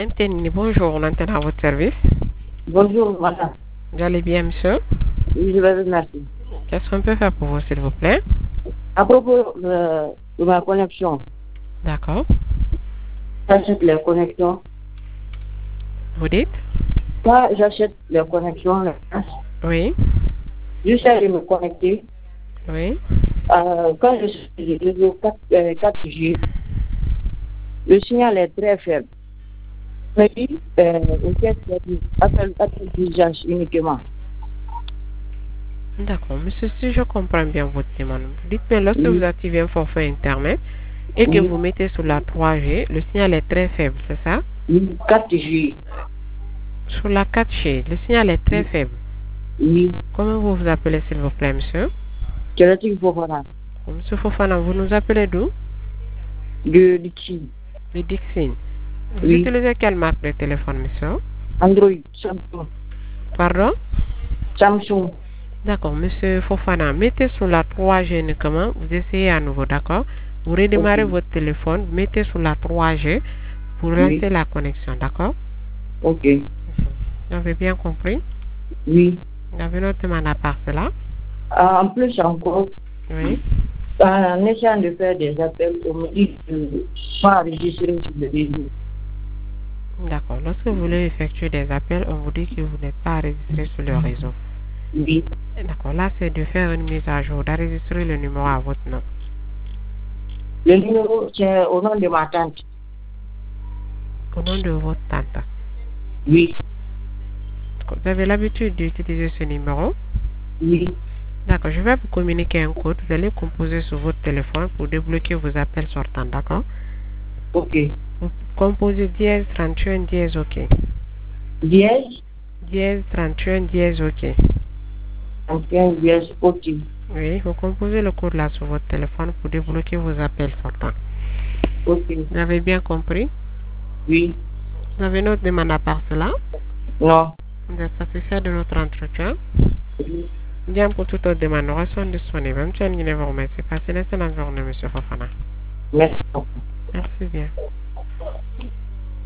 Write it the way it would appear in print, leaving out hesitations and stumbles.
Antenne, bonjour, on antenne à votre service. Bonjour, madame. Vous allez bien, monsieur? Oui, je vais vous remercier. Qu'est-ce qu'on peut faire pour vous, s'il vous plaît? À propos de ma connexion, D'accord. j'achète les connexions. Vous dites? Quand j'achète les connexions, Oui. j'essaie de me connecter. Oui. Quand je suis sur le réseau 4G, le signal est très faible. Mais puis, une pièce appelle d'usage uniquement. D'accord, monsieur, si je comprends bien votre demande, dites-moi, lorsque Oui. vous activez un forfait Internet et que Oui. vous mettez sur la 3G, le signal est très faible, c'est ça? Oui, 4G. Sur la 4G, le signal est très faible. Oui. Comment vous vous appelez, s'il vous plaît, monsieur? Quel Fofana. Monsieur Fofana, vous nous appelez d'où? De Dixie. De Dixine. Vous Oui. utilisez quelle marque de téléphone, monsieur? Android. Samsung. Pardon? Samsung. D'accord, monsieur Fofana, mettez sur la 3G uniquement, vous essayez à nouveau, d'accord? Vous redémarrez Ok. votre téléphone, mettez sur la 3G pour Oui. lancer la connexion, d'accord? Ok. Vous avez bien compris? Oui. Vous avez notre demande à part cela? En plus encore, Oui. en essayant de faire des appels, on me dit de ne pas enregistrer sur le réseau. D'accord. Lorsque vous voulez effectuer des appels, on vous dit que vous n'êtes pas enregistré sur le réseau. Oui. D'accord. Là, c'est de faire une mise à jour, d'enregistrer le numéro à votre nom. Le numéro, c'est au nom de ma tante. Au nom de votre tante. Oui. Vous avez l'habitude d'utiliser ce numéro? Oui. D'accord, je vais vous communiquer un code. Vous allez composer sur votre téléphone pour débloquer vos appels sortants, d'accord? Ok. Vous composez dièse 31 dièse OK. Dièse, Dièse 31 dièse OK. 31 dièse, ok. Oui, vous composez le code là sur votre téléphone pour débloquer vos appels sortants. Ok. Vous avez bien compris? Oui. Vous avez notre demande à part cela? Non. Vous êtes satisfait de notre entretien? Oui. Bien, pour toute autre demande, nous restons disponibles. Même si on vous remercie. Passez une excellente journée, monsieur Fofana. Merci. Merci bien.